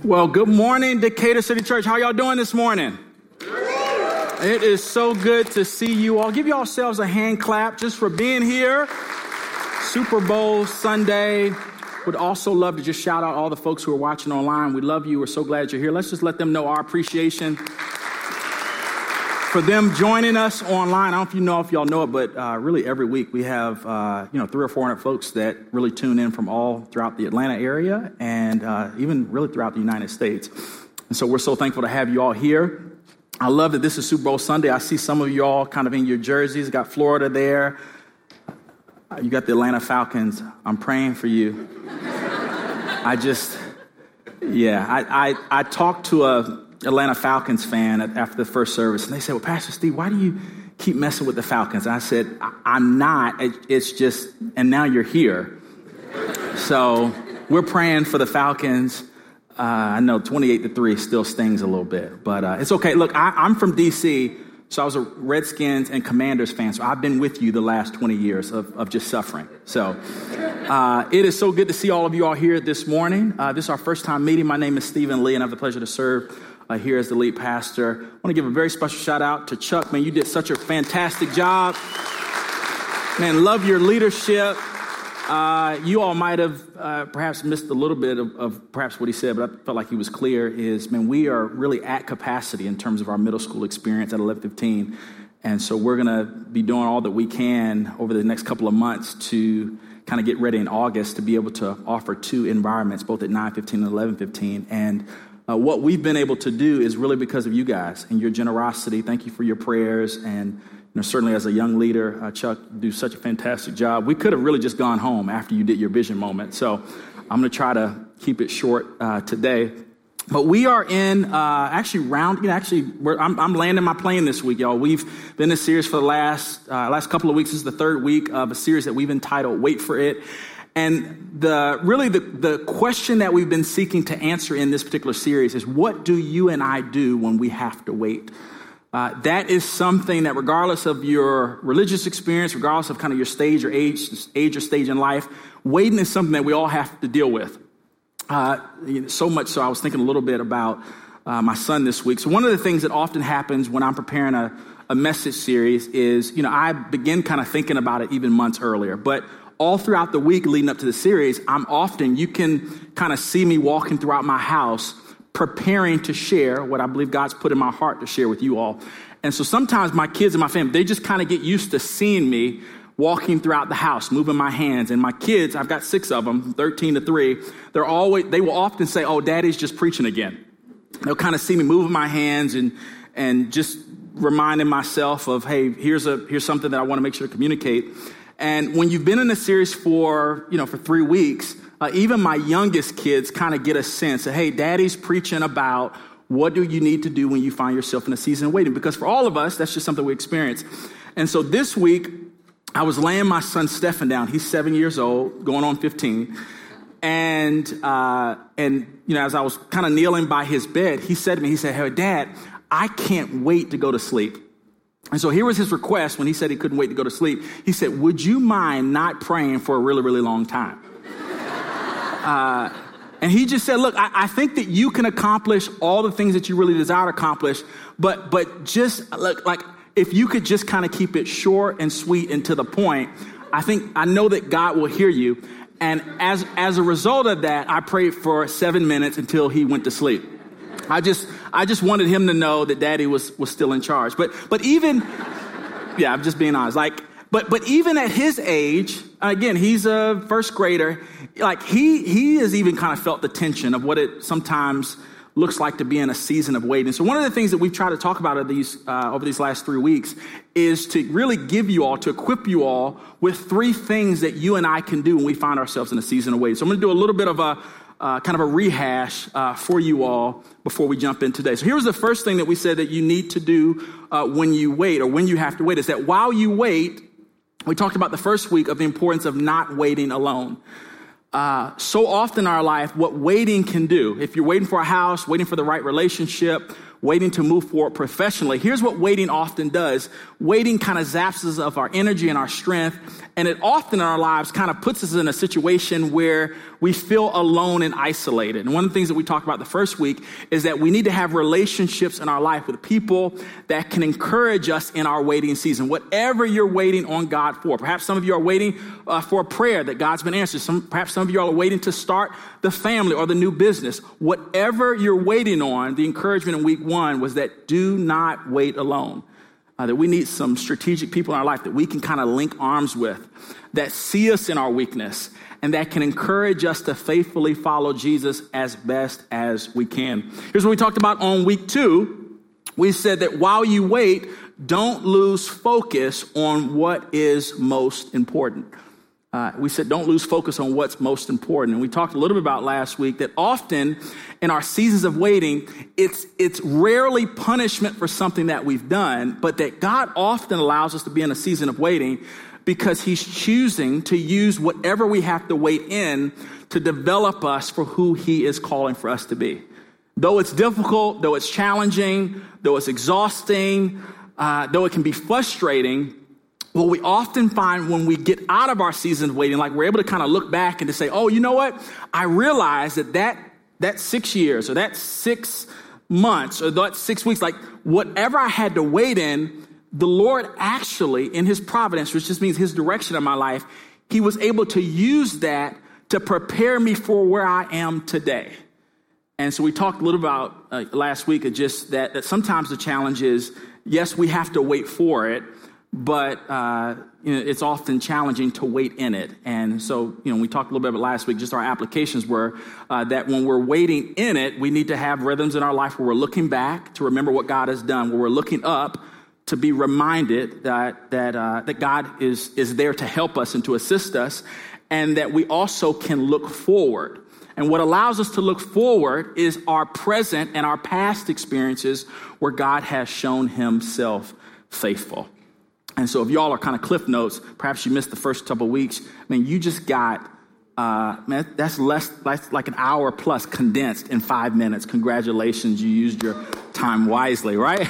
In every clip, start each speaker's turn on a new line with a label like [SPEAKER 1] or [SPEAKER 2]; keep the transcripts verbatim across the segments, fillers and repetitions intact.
[SPEAKER 1] Well, good morning, Decatur City Church. How y'all doing this morning? It is so good to see you all. Give yourselves a hand clap just for being here. Super Bowl Sunday. Would also love to just shout out all the folks who are watching online. We love you. We're so glad you're here. Let's just let them know our appreciation for them joining us online. I don't know if you know if y'all know it, but uh, really every week we have uh, you know three or four hundred folks that really tune in from all throughout the Atlanta area and uh, even really throughout the United States. And so we're so thankful to have you all here. I love that this is Super Bowl Sunday. I see some of you all kind of in your jerseys. Got Florida there. You got the Atlanta Falcons. I'm praying for you. I just, yeah, I I, I talked to a Atlanta Falcons fan after the first service, and they said, well, Pastor Steve, why do you keep messing with the Falcons? And I said, I- I'm not. It's just, and now you're here. So we're praying for the Falcons. Uh, I know twenty-eight to three still stings a little bit, but uh, it's okay. Look, I, I'm from D C, so I was a Redskins and Commanders fan, so I've been with you the last twenty years of, of just suffering. So uh, it is so good to see all of you all here this morning. Uh, this is our first time meeting. My name is Stephen Lee, and I have the pleasure to serve uh, here as the lead pastor. I want to give a very special shout out to Chuck. Man, you did such a fantastic job. Man, love your leadership. Uh, you all might have uh, perhaps missed a little bit of, of perhaps what he said, but I felt like he was clear, is, man, we are really at capacity in terms of our middle school experience at eleven fifteen. And so we're going to be doing all that we can over the next couple of months to kind of get ready in August to be able to offer two environments, both at nine fifteen and eleven fifteen. And uh, what we've been able to do is really because of you guys and your generosity. Thank you for your prayers. And you know, certainly as a young leader, uh, Chuck, you do such a fantastic job. We could have really just gone home after you did your vision moment. So I'm going to try to keep it short uh, today. But we are in uh, actually round, you know, actually, we're, I'm, I'm landing my plane this week, y'all. We've been in a series for the last uh, last couple of weeks. This is the third week of a series that we've entitled Wait for It. And the really the, the question that we've been seeking to answer in this particular series is, what do you and I do when we have to wait? Uh, that is something that regardless of your religious experience, regardless of kind of your stage or age, age or stage in life, waiting is something that we all have to deal with. Uh, you know, so much so I was thinking a little bit about uh, my son this week. So one of the things that often happens when I'm preparing a, a message series is, you know, I begin kind of thinking about it even months earlier. But all throughout the week leading up to the series, I'm often, you can kind of see me walking throughout my house preparing to share what I believe God's put in my heart to share with you all. And so sometimes my kids and my family, they just kind of get used to seeing me walking throughout the house, moving my hands. And my kids, I've got six of them, thirteen to three. They're always, they will often say, oh, Daddy's just preaching again. They'll kind of see me moving my hands and, and just reminding myself of, hey, here's a, here's something that I want to make sure to communicate. And when you've been in a series for, you know, for three weeks, Uh, even my youngest kids kind of get a sense that, hey, Daddy's preaching about what do you need to do when you find yourself in a season of waiting. Because for all of us, that's just something we experience. And so this week, I was laying my son Stephen down. He's seven years old, going on fifteen. And, uh, and you know, as I was kind of kneeling by his bed, he said to me, he said, hey, Dad, I can't wait to go to sleep. And so here was his request when he said he couldn't wait to go to sleep. He said, would you mind not praying for a really, really long time? Uh, and he just said, look, I, I think that you can accomplish all the things that you really desire to accomplish, but but just look, like if you could just kind of keep it short and sweet and to the point, I think I know that God will hear you. And as as a result of that, I prayed for seven minutes until he went to sleep. I just I just wanted him to know that Daddy was was still in charge. But but even yeah, I'm just being honest. Like, but but even at his age, again, he's a first grader. Like he he has even kind of felt the tension of what it sometimes looks like to be in a season of waiting. So one of the things that we've tried to talk about over these uh, over these last three weeks is to really give you all, to equip you all with three things that you and I can do when we find ourselves in a season of waiting. So I'm going to do a little bit of a uh, kind of a rehash uh, for you all before we jump in today. So here's the first thing that we said that you need to do uh, when you wait, or when you have to wait, is that while you wait, we talked about the first week of the importance of not waiting alone. Uh, so often in our life, what waiting can do, if you're waiting for a house, waiting for the right relationship, waiting to move forward professionally. Here's what waiting often does. Waiting kind of zaps us of our energy and our strength, and it often in our lives kind of puts us in a situation where we feel alone and isolated. And one of the things that we talked about the first week is that we need to have relationships in our life with people that can encourage us in our waiting season. Whatever you're waiting on God for. Perhaps some of you are waiting uh, for a prayer that God's been answered. Some, perhaps some of you are waiting to start the family or the new business. Whatever you're waiting on, the encouragement in week one was that do not wait alone. Uh, that we need some strategic people in our life that we can kind of link arms with, that see us in our weakness, and that can encourage us to faithfully follow Jesus as best as we can. Here's what we talked about on week two. We said that while you wait, don't lose focus on what is most important. Uh, we said don't lose focus on what's most important. And we talked a little bit about last week that often in our seasons of waiting, it's it's rarely punishment for something that we've done, but that God often allows us to be in a season of waiting because he's choosing to use whatever we have to wait in to develop us for who he is calling for us to be. Though it's difficult, though it's challenging, though it's exhausting, uh, though it can be frustrating, what we often find when we get out of our season of waiting, like we're able to kind of look back and to say, oh, you know what? I realized that that, that six years or that six months or that six weeks, like whatever I had to wait in, the Lord actually, in his providence, which just means his direction in my life, he was able to use that to prepare me for where I am today. And so we talked a little about uh, last week of just that, that sometimes the challenge is, yes, we have to wait for it, but uh, you know, it's often challenging to wait in it. And so, you know, we talked a little bit about last week, just our applications were uh, that when we're waiting in it, we need to have rhythms in our life where we're looking back to remember what God has done, where we're looking up to be reminded that that uh, that God is is there to help us and to assist us, and that we also can look forward. And what allows us to look forward is our present and our past experiences where God has shown himself faithful. And so if y'all are kind of cliff notes, perhaps you missed the first couple of weeks. I mean, you just got, uh, man, that's less, that's like an hour plus condensed in five minutes. Congratulations, you used your time wisely, right?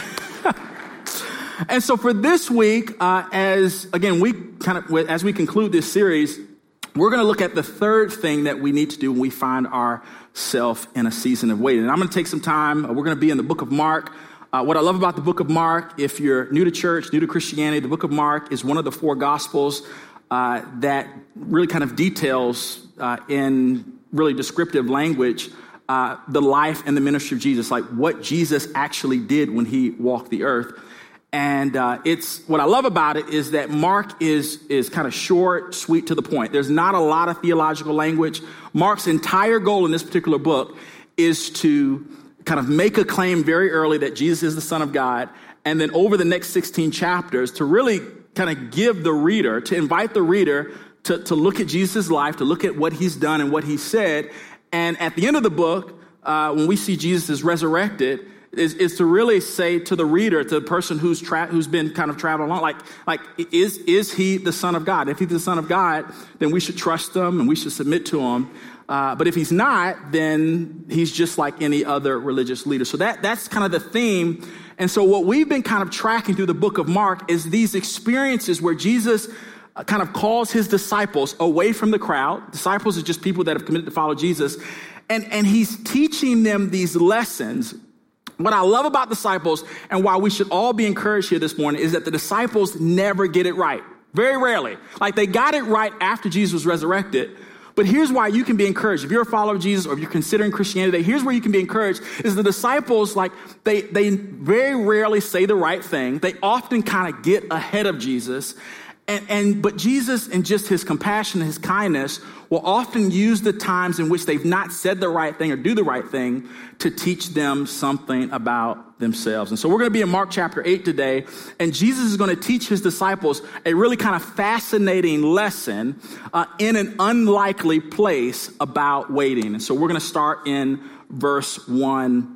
[SPEAKER 1] And so for this week, uh, as, again, we kind of, as we conclude this series, we're going to look at the third thing that we need to do when we find ourselves in a season of waiting. And I'm going to take some time. We're going to be in the book of Mark. Uh, what I love about the book of Mark, if you're new to church, new to Christianity, the book of Mark is one of the four gospels uh, that really kind of details uh, in really descriptive language uh, the life and the ministry of Jesus, like what Jesus actually did when he walked the earth. And uh, it's what I love about it is that Mark is is kind of short, sweet, to the point. There's not a lot of theological language. Mark's entire goal in this particular book is to kind of make a claim very early that Jesus is the Son of God, and then over the next sixteen chapters to really kind of give the reader, to invite the reader to, to look at Jesus' life, to look at what he's done and what he said. And at the end of the book, uh, when we see Jesus is resurrected, is, is to really say to the reader, to the person who's tra- who's been kind of traveling along, like, like is, is he the Son of God? If he's the Son of God, then we should trust him and we should submit to him. Uh, but if he's not, then he's just like any other religious leader. So that that's kind of the theme. And so what we've been kind of tracking through the book of Mark is these experiences where Jesus kind of calls his disciples away from the crowd. Disciples are just people that have committed to follow Jesus. And, and he's teaching them these lessons. What I love about disciples and why we should all be encouraged here this morning is that the disciples never get it right. Very rarely. Like they got it right after Jesus was resurrected. But here's why you can be encouraged. If you're a follower of Jesus or if you're considering Christianity, here's where you can be encouraged is the disciples, like they, they very rarely say the right thing. They often kind of get ahead of Jesus. And, and but Jesus, in just his compassion and his kindness, will often use the times in which they've not said the right thing or do the right thing to teach them something about themselves. And so we're going to be in Mark chapter eight today, and Jesus is going to teach his disciples a really kind of fascinating lesson uh, in an unlikely place about waiting. And so we're going to start in verse one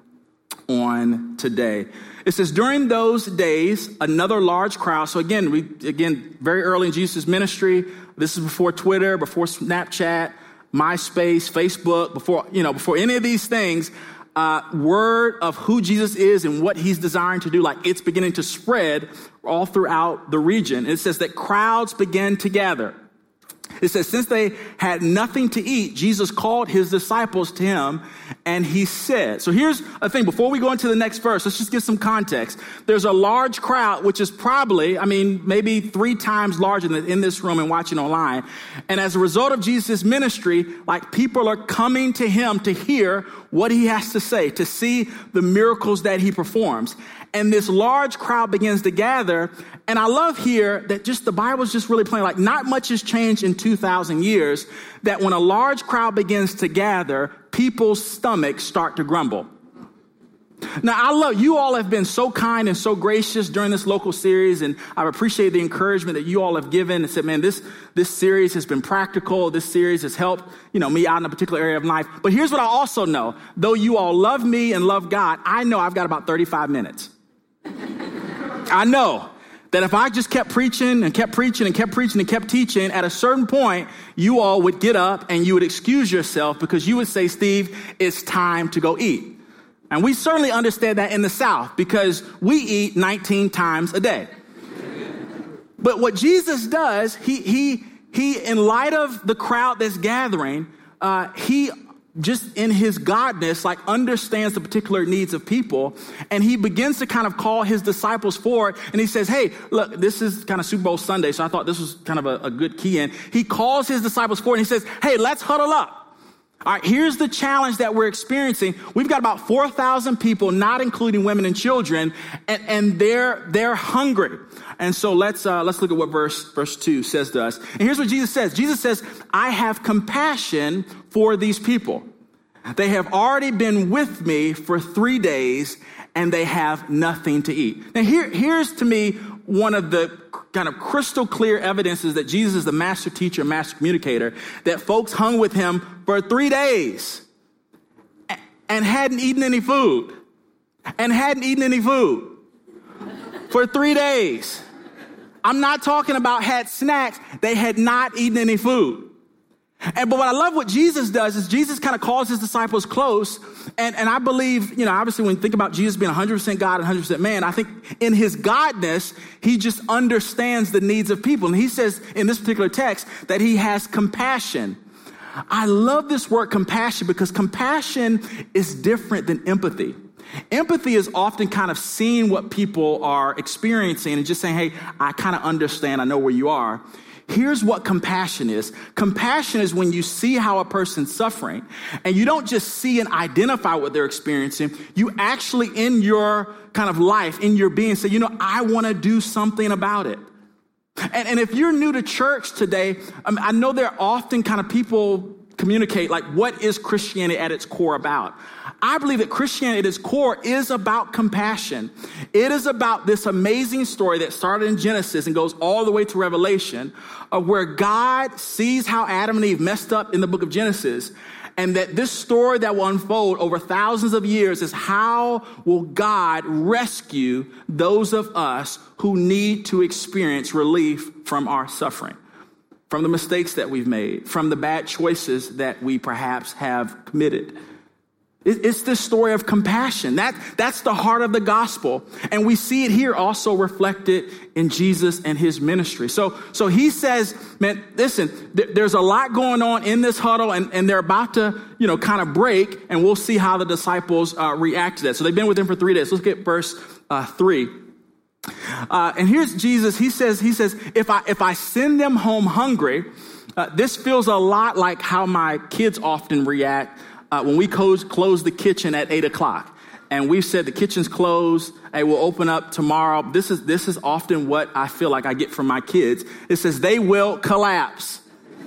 [SPEAKER 1] on today. It says, during those days, another large crowd. So again, we again, very early in Jesus' ministry, this is before Twitter, before Snapchat, MySpace, Facebook, before, you know, before any of these things, uh, word of who Jesus is and what he's desiring to do, like it's beginning to spread all throughout the region. It says that crowds began to gather. It says, since they had nothing to eat, Jesus called his disciples to him and he said, so here's a thing. Before we go into the next verse, let's just give some context. There's a large crowd, which is probably, I mean, maybe three times larger than in this room and watching online. And as a result of Jesus' ministry, like people are coming to him to hear what he has to say, to see the miracles that he performs. And this large crowd begins to gather. And I love here that just the Bible's just really plain, like not much has changed in two thousand years, that when a large crowd begins to gather, people's stomachs start to grumble. Now, I love, you all have been so kind and so gracious during this local series, and I appreciate the encouragement that you all have given and said, man, this, this series has been practical. This series has helped, you know, me out in a particular area of life. But here's what I also know. Though you all love me and love God, I know I've got about thirty-five minutes. I know that if I just kept preaching and kept preaching and kept preaching and kept teaching, at a certain point, you all would get up and you would excuse yourself because you would say, Steve, it's time to go eat. And we certainly understand that in the South because we eat nineteen times a day. But what Jesus does, he, he, he, in light of the crowd that's gathering, uh, he just in his godness, like understands the particular needs of people. And he begins to kind of call his disciples forward. And he says, hey, look, this is kind of Super Bowl Sunday. So I thought this was kind of a, a good key in. He calls his disciples forward and he says, hey, let's huddle up. All right, here's the challenge that we're experiencing. We've got about four thousand people, not including women and children, and, and they're, they're hungry. And so let's, uh, let's look at what verse, verse two says to us. And here's what Jesus says. Jesus says, I have compassion for these people. They have already been with me for three days and they have nothing to eat. Now here, here's to me one of the kind of crystal clear evidences that Jesus is the master teacher, master communicator, that folks hung with him for three days and hadn't eaten any food and hadn't eaten any food for three days. I'm not talking about had snacks. They had not eaten any food. And but what I love what Jesus does is Jesus kind of calls his disciples close. And, and I believe, you know, obviously when you think about Jesus being one hundred percent God and one hundred percent man, I think in his godness, he just understands the needs of people. And he says in this particular text that he has compassion. I love this word compassion because compassion is different than empathy. Empathy is often kind of seeing what people are experiencing and just saying, hey, I kind of understand. I know where you are. Here's what compassion is. Compassion is when you see how a person's suffering and you don't just see and identify what they're experiencing. You actually in your kind of life, in your being, say, you know, I want to do something about it. And, and if you're new to church today, I mean, I know there are often kind of people communicate like, what is Christianity at its core about? I believe that Christianity at its core is about compassion. It is about this amazing story that started in Genesis and goes all the way to Revelation, of where God sees how Adam and Eve messed up in the book of Genesis, and that this story that will unfold over thousands of years is how will God rescue those of us who need to experience relief from our suffering, from the mistakes that we've made, from the bad choices that we perhaps have committed. It's this story of compassion. That, that's the heart of the gospel. And we see it here also reflected in Jesus and his ministry. So, so he says, man, listen, th- there's a lot going on in this huddle and, and they're about to, you know, kind of break, and we'll see how the disciples uh, react to that. So they've been with him for three days. Let's get verse uh, three. Uh, and here's Jesus. He says, he says, if I, if I send them home hungry, uh, this feels a lot like how my kids often react Uh, when we close, close the kitchen at eight o'clock and we've said the kitchen's closed, hey, we'll open up tomorrow. This is, this is often what I feel like I get from my kids. It says they will collapse.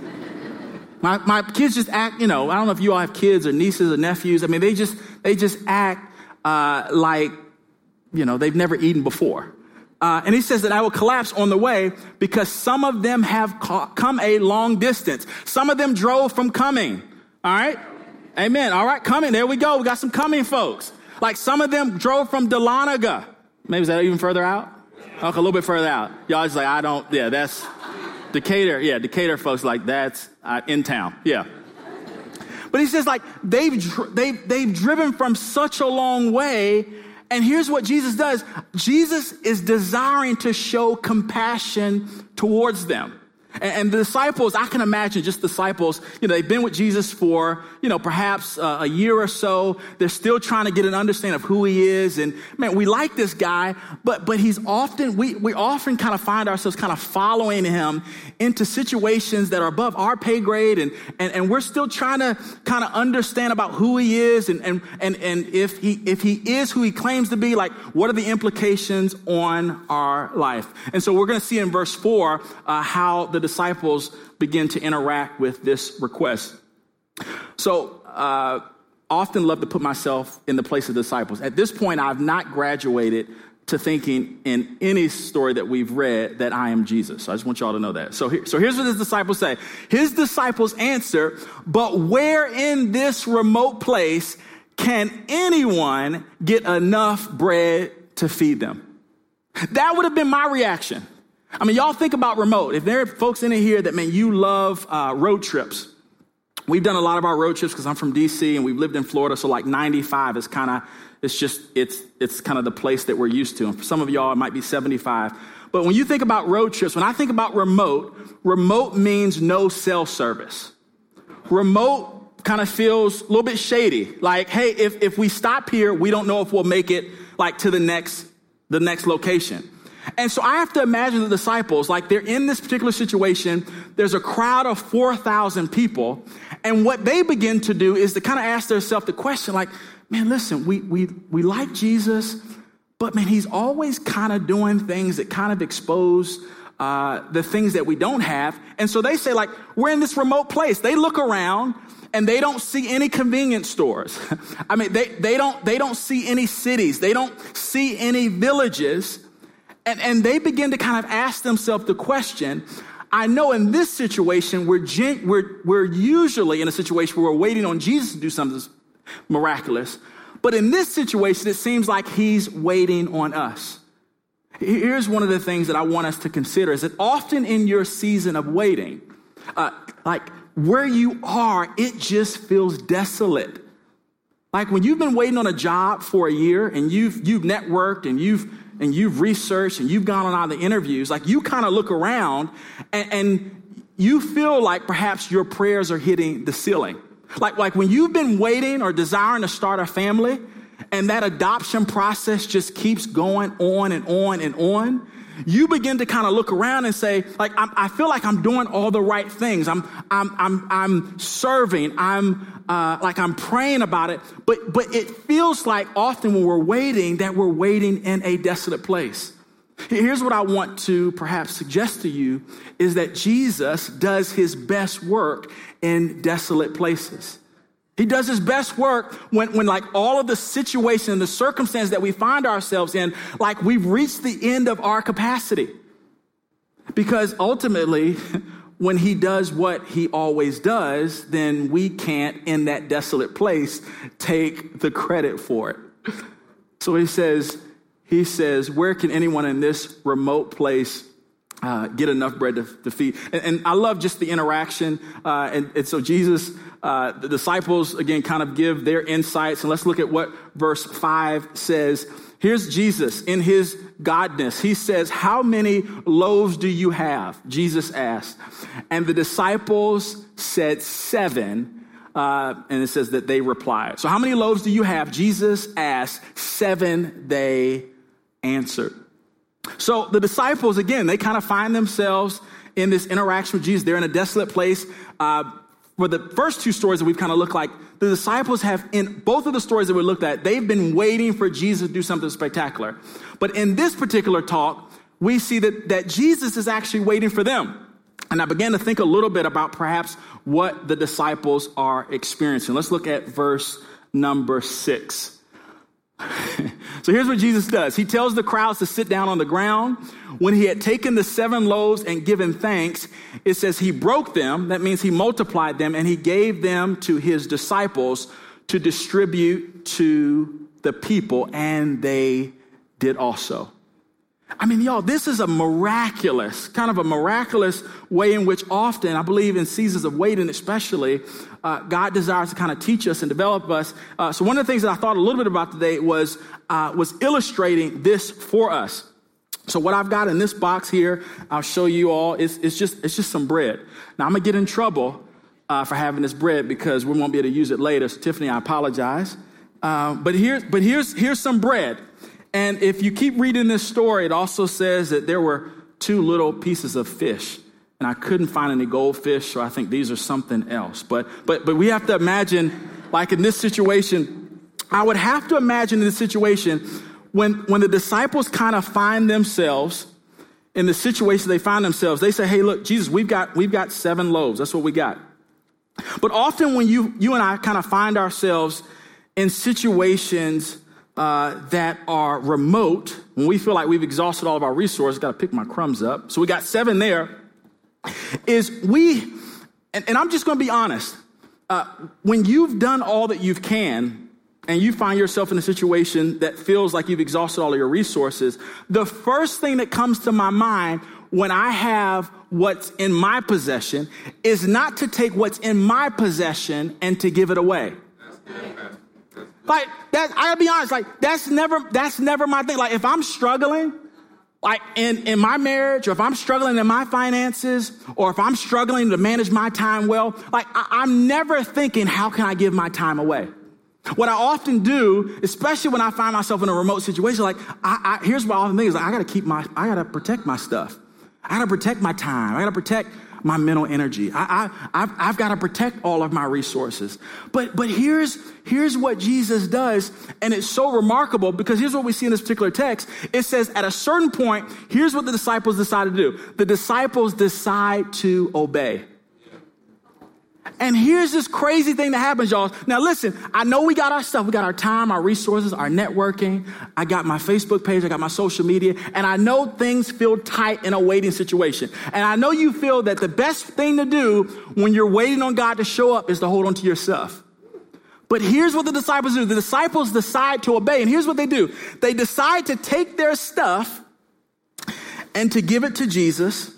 [SPEAKER 1] my, my kids just act, you know, I don't know if you all have kids or nieces or nephews. I mean, they just, they just act, uh, like, you know, they've never eaten before. Uh, and he says that I will collapse on the way because some of them have ca- come a long distance. Some of them drove from Cumming. All right. Amen. All right, coming. There we go. We got some coming folks. Like some of them drove from Dahlonega. Maybe is that even further out? Okay, a little bit further out. Y'all just like, I don't, yeah, that's Decatur. Yeah, Decatur folks like that's uh, in town. Yeah. But he says, like, they've, they've, they've driven from such a long way. And here's what Jesus does. Jesus is desiring to show compassion towards them. And, and the disciples, I can imagine just disciples, you know, they've been with Jesus for, you know, perhaps uh, a year or so. They're still trying to get an understanding of who he is. And man, we like this guy, but but he's often, we, we often kind of find ourselves kind of following him into situations that are above our pay grade. And, and, and we're still trying to kind of understand about who he is. And, and, and, and if he, if he is who he claims to be, like, what are the implications on our life? And so we're going to see in verse four, uh, how the disciples begin to interact with this request. So, uh, often love to put myself in the place of disciples. At this point, I've not graduated to thinking in any story that we've read that I am Jesus. So I just want y'all to know that. So, here, so here's what his disciples say. His disciples answer, but where in this remote place can anyone get enough bread to feed them? That would have been my reaction. I mean, y'all think about remote. If there are folks in here that, man, you love uh, road trips. We've done a lot of our road trips because I'm from D C and we've lived in Florida. So like ninety-five is kind of, it's just, it's it's kind of the place that we're used to. And for some of y'all, it might be seventy-five. But when you think about road trips, when I think about remote, remote means no cell service. Remote kind of feels a little bit shady. Like, hey, if, if we stop here, we don't know if we'll make it like to the next, the next location. And so I have to imagine the disciples, like they're in this particular situation. There's a crowd of four thousand people. And what they begin to do is to kind of ask themselves the question, like, man, listen, we we we like Jesus, but man, he's always kind of doing things that kind of expose uh, the things that we don't have. And so they say, like, we're in this remote place. They look around and they don't see any convenience stores. I mean, they they don't they don't see any cities. They don't see any villages. And, and they begin to kind of ask themselves the question, I know in this situation, we're, gen- we're, we're usually in a situation where we're waiting on Jesus to do something miraculous. But in this situation, it seems like he's waiting on us. Here's one of the things that I want us to consider is that often in your season of waiting, uh, like where you are, it just feels desolate. Like when you've been waiting on a job for a year and you've you've networked and you've and you've researched and you've gone on all the interviews, like you kind of look around and, and you feel like perhaps your prayers are hitting the ceiling. Like, like when you've been waiting or desiring to start a family and that adoption process just keeps going on and on and on, you begin to kind of look around and say, like, I'm, I feel like I'm doing all the right things. I'm, I'm, I'm, I'm serving. I'm, uh, like, I'm praying about it. But, but it feels like often when we're waiting that we're waiting in a desolate place. Here's what I want to perhaps suggest to you is that Jesus does his best work in desolate places. He does his best work when, when like all of the situation and the circumstance that we find ourselves in, like we've reached the end of our capacity. Because ultimately, when he does what he always does, then we can't, in that desolate place, take the credit for it. So he says, he says, where can anyone in this remote place uh, get enough bread to, to feed? And, and I love just the interaction. Uh, and, and so Jesus, uh, the disciples, again, kind of give their insights. And let's look at what verse five says. Here's Jesus in his godness. He says, how many loaves do you have? Jesus asked. And the disciples said seven. Uh, and it says that they replied. So how many loaves do you have? Jesus asked. Seven, they answered. So the disciples, again, they kind of find themselves in this interaction with Jesus. They're in a desolate place. Uh, for the first two stories that we've kind of looked like, the disciples have, in both of the stories that we looked at, they've been waiting for Jesus to do something spectacular. But in this particular talk, we see that, that Jesus is actually waiting for them. And I began to think a little bit about perhaps what the disciples are experiencing. Let's look at verse number six. So here's what Jesus does. He tells the crowds to sit down on the ground. When he had taken the seven loaves and given thanks, it says he broke them. That means he multiplied them and he gave them to his disciples to distribute to the people, and they did also. I mean, y'all, this is a miraculous, kind of a miraculous way in which often, I believe in seasons of waiting especially, uh, God desires to kind of teach us and develop us. Uh, so one of the things that I thought a little bit about today was, uh, was illustrating this for us. So what I've got in this box here, I'll show you all, it's, it's just it's just some bread. Now, I'm going to get in trouble uh, for having this bread because we won't be able to use it later. So, Tiffany, I apologize. Uh, but here, but here's here's some bread. And if you keep reading this story, it also says that there were two little pieces of fish. And I couldn't find any goldfish, so I think these are something else. But but but we have to imagine, like in this situation, I would have to imagine in this situation, when, when the disciples kind of find themselves in the situation they find themselves, they say, hey, look, Jesus, we've got we've got seven loaves. That's what we got. But often when you you and I kind of find ourselves in situations Uh, that are remote, when we feel like we've exhausted all of our resources, got to pick my crumbs up. So we got seven there, is we, and, and I'm just going to be honest, uh, when you've done all that you can and you find yourself in a situation that feels like you've exhausted all of your resources, the first thing that comes to my mind when I have what's in my possession is not to take what's in my possession and to give it away. Like that, I gotta be honest. Like that's never, that's never my thing. Like if I'm struggling, like in, in my marriage, or if I'm struggling in my finances, or if I'm struggling to manage my time well, like I, I'm never thinking, how can I give my time away? What I often do, especially when I find myself in a remote situation, like I, I here's what I often think is like, I gotta keep my, I gotta protect my stuff. I gotta protect my time. I gotta protect my mental energy. I, I, I've, I've got to protect all of my resources. But, but here's, here's what Jesus does. And it's so remarkable because here's what we see in this particular text. It says at a certain point, here's what the disciples decide to do. The disciples decide to obey. And here's this crazy thing that happens, y'all. Now, listen, I know we got our stuff. We got our time, our resources, our networking. I got my Facebook page. I got my social media. And I know things feel tight in a waiting situation. And I know you feel that the best thing to do when you're waiting on God to show up is to hold on to your stuff. But here's what the disciples do. The disciples decide to obey. And here's what they do. They decide to take their stuff and to give it to Jesus.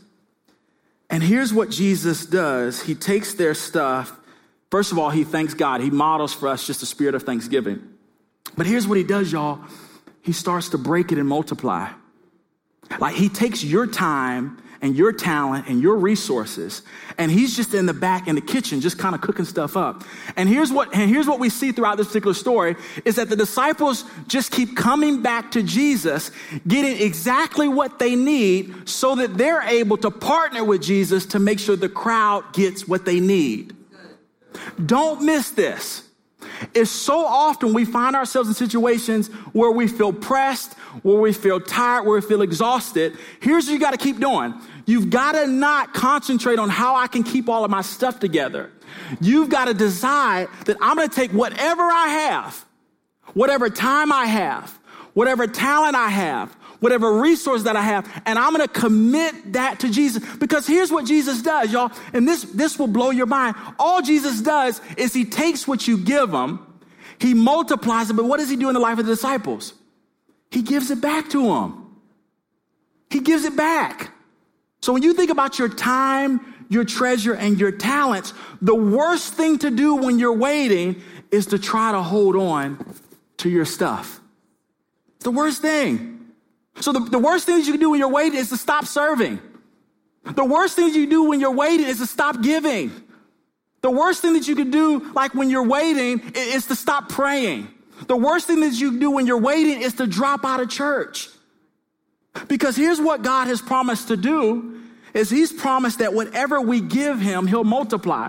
[SPEAKER 1] And here's what Jesus does. He takes their stuff. First of all, he thanks God. He models for us just a spirit of thanksgiving. But here's what he does, y'all. He starts to break it and multiply. Like he takes your time and your talent and your resources, and he's just in the back in the kitchen, just kind of cooking stuff up. And here's what, and here's what we see throughout this particular story is that the disciples just keep coming back to Jesus, getting exactly what they need so that they're able to partner with Jesus to make sure the crowd gets what they need. Don't miss this. It's so often we find ourselves in situations where we feel pressed, where we feel tired, where we feel exhausted. Here's what you got to keep doing. You've got to not concentrate on how I can keep all of my stuff together. You've got to decide that I'm going to take whatever I have, whatever time I have, whatever talent I have, whatever resource that I have, and I'm going to commit that to Jesus. Because here's what Jesus does, y'all, and this, this will blow your mind. All Jesus does is he takes what you give him, he multiplies it, but what does he do in the life of the disciples? He gives it back to them. He gives it back. So when you think about your time, your treasure, and your talents, the worst thing to do when you're waiting is to try to hold on to your stuff. It's the worst thing. So the, the worst thing that you can do when you're waiting is to stop serving. The worst thing that you do when you're waiting is to stop giving. The worst thing that you can do, like when you're waiting, is to stop praying. The worst thing that you do when you're waiting is to drop out of church. Because here's what God has promised to do, is he's promised that whatever we give him, he'll multiply.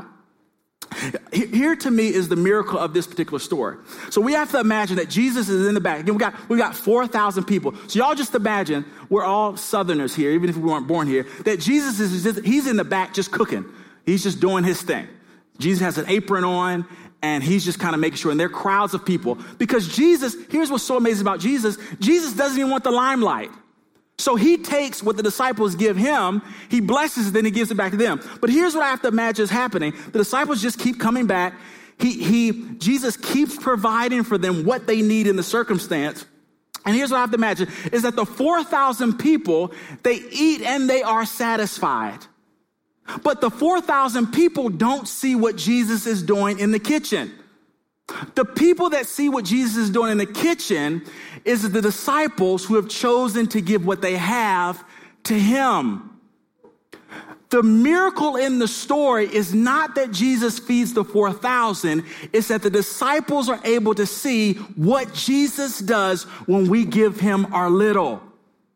[SPEAKER 1] Here to me is the miracle of this particular story. So we have to imagine that Jesus is in the back. Again, we got, we got four thousand people. So y'all just imagine, we're all Southerners here, even if we weren't born here, that Jesus is, just, he's in the back just cooking. He's just doing his thing. Jesus has an apron on, and he's just kind of making sure, and there are crowds of people. Because Jesus, here's what's so amazing about Jesus, Jesus doesn't even want the limelight. So he takes what the disciples give him, he blesses it, then he gives it back to them. But here's what I have to imagine is happening. The disciples just keep coming back. He, he, Jesus keeps providing for them what they need in the circumstance. And here's what I have to imagine, is that the four thousand people, they eat and they are satisfied. But the four thousand people don't see what Jesus is doing in the kitchen. The people that see what Jesus is doing in the kitchen is the disciples who have chosen to give what they have to him. The miracle in the story is not that Jesus feeds the four thousand, it's that the disciples are able to see what Jesus does when we give him our little.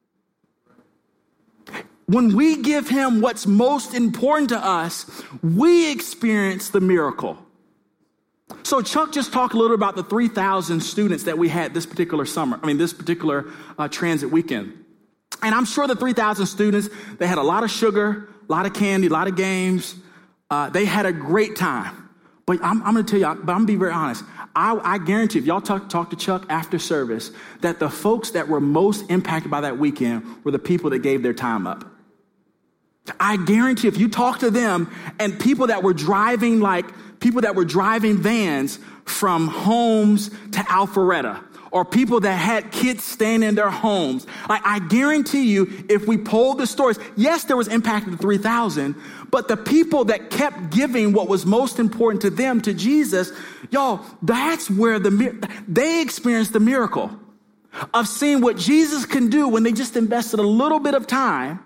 [SPEAKER 1] When we give him what's most important to us, we experience the miracle. So Chuck just talked a little about the three thousand students that we had this particular summer, I mean, this particular uh, transit weekend. And I'm sure the three thousand students, they had a lot of sugar, a lot of candy, a lot of games. Uh, they had a great time. But I'm, I'm going to tell you, but I'm going to be very honest. I, I guarantee if y'all talk, talk to Chuck after service, that the folks that were most impacted by that weekend were the people that gave their time up. I guarantee if you talk to them and people that were driving like people that were driving vans from Homes to Alpharetta, or people that had kids staying in their homes. Like, I guarantee you, if we polled the stories, yes, there was impact of the three thousand, but the people that kept giving what was most important to them, to Jesus, y'all, that's where the they experienced the miracle of seeing what Jesus can do when they just invested a little bit of time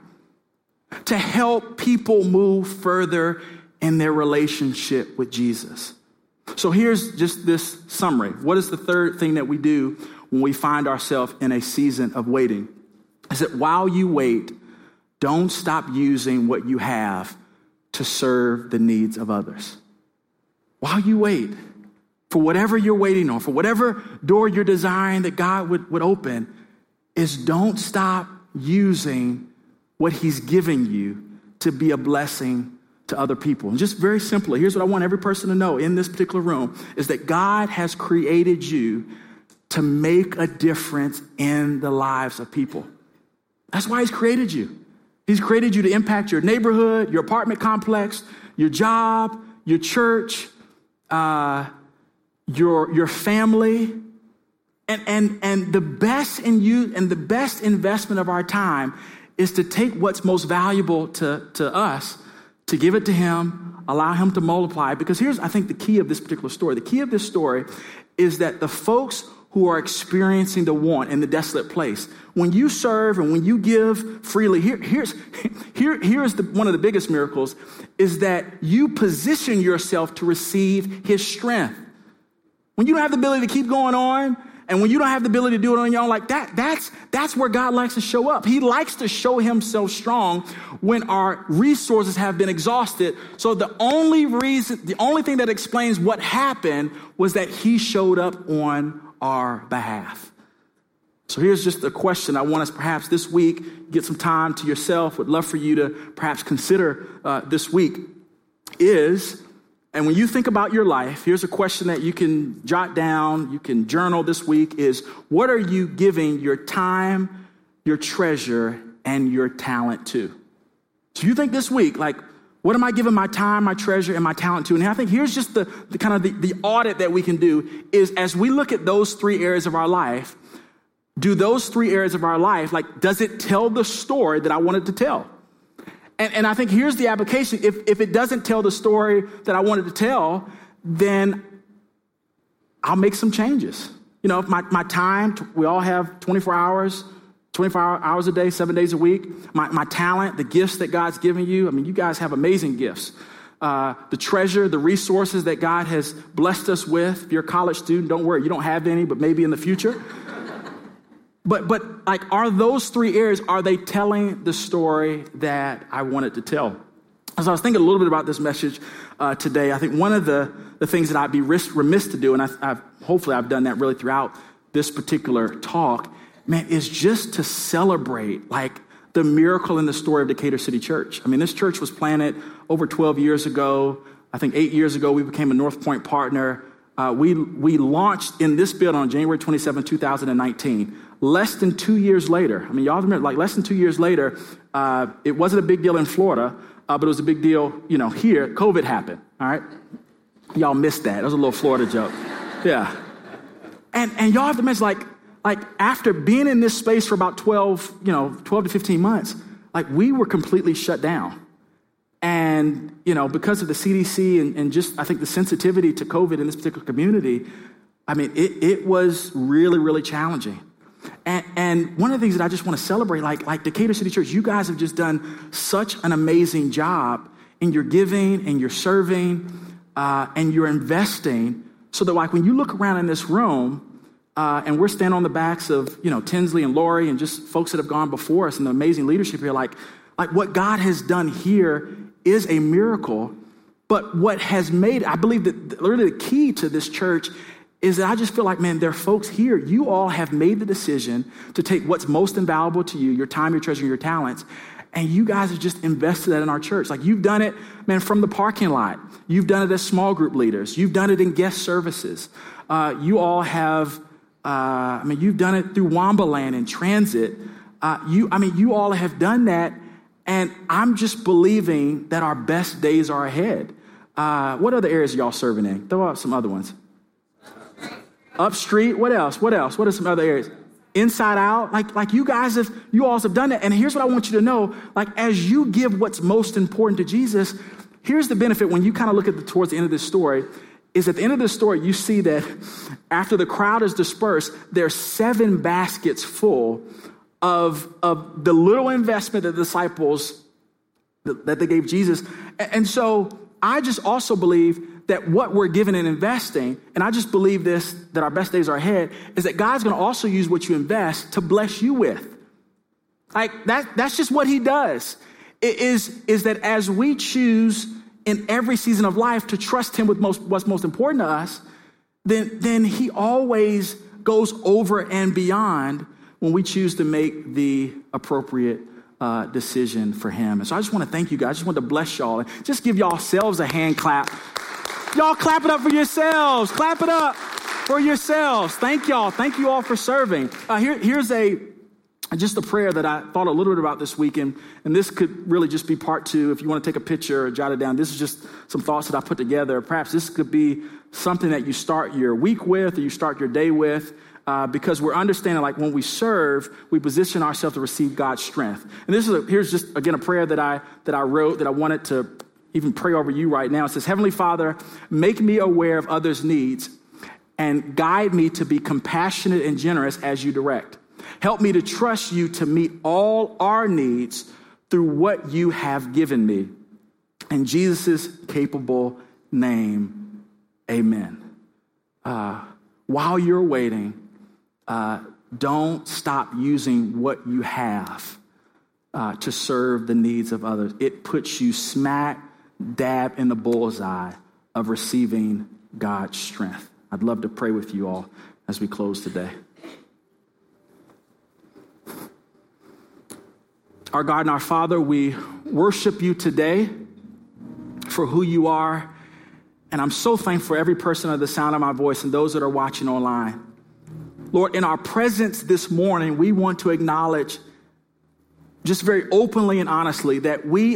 [SPEAKER 1] to help people move further in their relationship with Jesus. So here's just this summary. What is the third thing that we do when we find ourselves in a season of waiting? Is that while you wait, don't stop using what you have to serve the needs of others. While you wait, for whatever you're waiting on, for whatever door you're desiring that God would, would open, is don't stop using what he's giving you to be a blessing to other people. And just very simply, here's what I want every person to know in this particular room, is that God has created you to make a difference in the lives of people. That's why he's created you. He's created you to impact your neighborhood, your apartment complex, your job, your church, uh, your, your family. And, and, and the best in you and the best investment of our time is to take what's most valuable to, to us, to give it to him, allow him to multiply. Because here's, I think, the key of this particular story. The key of this story is that the folks who are experiencing the want in the desolate place, when you serve and when you give freely, here, here's, here, here's the, one of the biggest miracles, is that you position yourself to receive his strength. When you don't have the ability to keep going on, and when you don't have the ability to do it on your own, like that, that's, that's where God likes to show up. He likes to show himself strong when our resources have been exhausted. So the only reason, the only thing that explains what happened was that he showed up on our behalf. So here's just a question I want us perhaps this week, get some time to yourself, would love for you to perhaps consider uh, this week is, and when you think about your life, here's a question that you can jot down, you can journal this week is, what are you giving your time, your treasure, and your talent to? So you think this week, like, what am I giving my time, my treasure, and my talent to? And I think here's just the, the kind of the, the audit that we can do is as we look at those three areas of our life, do those three areas of our life, like, does it tell the story that I wanted to tell? And, and I think here's the application. If, if it doesn't tell the story that I wanted to tell, then I'll make some changes. You know, if my, my time, we all have twenty-four hours, twenty-four hours a day, seven days a week. My, my talent, the gifts that God's given you. I mean, you guys have amazing gifts. Uh, the treasure, the resources that God has blessed us with. If you're a college student, don't worry. You don't have any, but maybe in the future. But, but like, are those three areas, are they telling the story that I wanted to tell? As I was thinking a little bit about this message uh, today, I think one of the, the things that I'd be remiss to do, and I, I've, hopefully I've done that really throughout this particular talk, man, is just to celebrate, like, the miracle in the story of Decatur City Church. I mean, this church was planted over twelve years ago. I think eight years ago, we became a North Point partner. Uh, we, we launched in this building on January twenty-seventh, two thousand nineteen. Less than two years later, I mean, y'all remember, like less than two years later, uh, it wasn't a big deal in Florida, uh, but it was a big deal, you know, here. COVID happened, all right? Y'all missed that. That was a little Florida joke. Yeah. And and y'all have to mention, like, like after being in this space for about twelve, you know, twelve to fifteen months, like we were completely shut down. And, you know, because of the C D C and, and just, I think the sensitivity to COVID in this particular community, I mean, it, it was really, really challenging. And, and one of the things that I just want to celebrate, like, like Decatur City Church, you guys have just done such an amazing job in your giving and your serving uh, and your investing, so that like when you look around in this room uh, and we're standing on the backs of, you know, Tinsley and Lori and just folks that have gone before us and the amazing leadership here, like, like what God has done here is a miracle. But what has made, I believe that literally the key to this church is that I just feel like, man, there are folks here, you all have made the decision to take what's most invaluable to you, your time, your treasure, your talents, and you guys have just invested that in our church. Like you've done it, man, from the parking lot. You've done it as small group leaders. You've done it in guest services. Uh, you all have, uh, I mean, you've done it through Wambaland and transit. Uh, you, I mean, you all have done that, and I'm just believing that our best days are ahead. Uh, what other areas are y'all serving in? Throw out some other ones. Up street, what else? What else? What are some other areas? Inside out, like, like you guys have, you all have done that. And here's what I want you to know, like as you give what's most important to Jesus, here's the benefit when you kind of look at the, towards the end of this story, is at the end of the story, you see that after the crowd is dispersed, there's seven baskets full of, of the little investment that the disciples, that they gave Jesus. And so I just also believe that what we're giving and investing, and I just believe this, that our best days are ahead, is that God's going to also use what you invest to bless you with. Like that, that's just what he does. It is, is that as we choose in every season of life to trust him with most, what's most important to us, then, then he always goes over and beyond when we choose to make the appropriate uh, decision for him. And so I just want to thank you guys. I just want to bless y'all and just give y'all selves a hand clap. Y'all clap it up for yourselves. Clap it up for yourselves. Thank y'all. Thank you all for serving. Uh, here, here's a just a prayer that I thought a little bit about this weekend, and this could really just be part two. If you want to take a picture or jot it down, this is just some thoughts that I put together. Perhaps this could be something that you start your week with or you start your day with, uh, because we're understanding like when we serve, we position ourselves to receive God's strength. And this is a, here's just, again, a prayer that I that I wrote that I wanted to even pray over you right now. It says, Heavenly Father, make me aware of others' needs and guide me to be compassionate and generous as you direct. Help me to trust you to meet all our needs through what you have given me. In Jesus' capable name, amen. Uh, while you're waiting, uh, don't stop using what you have uh, to serve the needs of others. It puts you smack dab in the bullseye of receiving God's strength. I'd love to pray with you all as we close today. Our God and our Father, we worship you today for who you are. And I'm so thankful for every person under the sound of my voice and those that are watching online. Lord, in our presence this morning, we want to acknowledge just very openly and honestly that we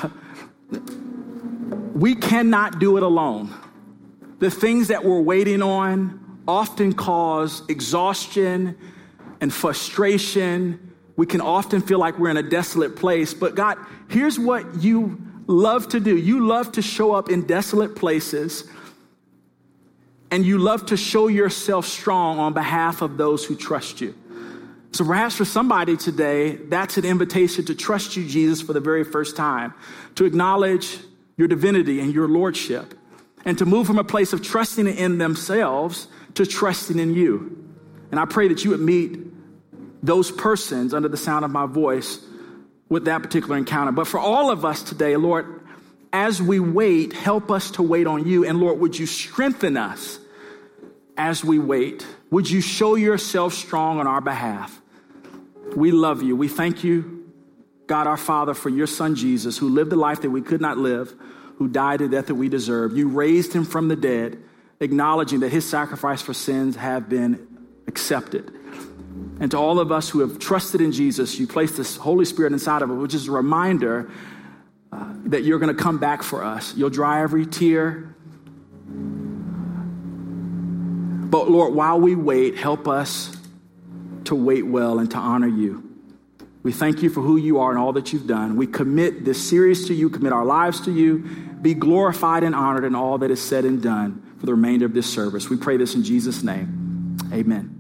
[SPEAKER 1] We cannot do it alone. The things that we're waiting on often cause exhaustion and frustration. We can often feel like we're in a desolate place. But God, here's what you love to do. You love to show up in desolate places, and you love to show yourself strong on behalf of those who trust you. So perhaps for somebody today, that's an invitation to trust you, Jesus, for the very first time, to acknowledge your divinity and your lordship, and to move from a place of trusting in themselves to trusting in you. And I pray that you would meet those persons under the sound of my voice with that particular encounter. But for all of us today, Lord, as we wait, help us to wait on you. And Lord, would you strengthen us as we wait? Would you show yourself strong on our behalf? We love you. We thank you, God, our Father, for your son, Jesus, who lived the life that we could not live, who died the death that we deserve. You raised him from the dead, acknowledging that his sacrifice for sins have been accepted. And to all of us who have trusted in Jesus, you placed this Holy Spirit inside of us, which is a reminder uh, that you're going to come back for us. You'll dry every tear. But Lord, while we wait, help us to wait well and to honor you. We thank you for who you are and all that you've done. We commit this series to you, commit our lives to you. Be glorified and honored in all that is said and done for the remainder of this service. We pray this in Jesus' name. Amen.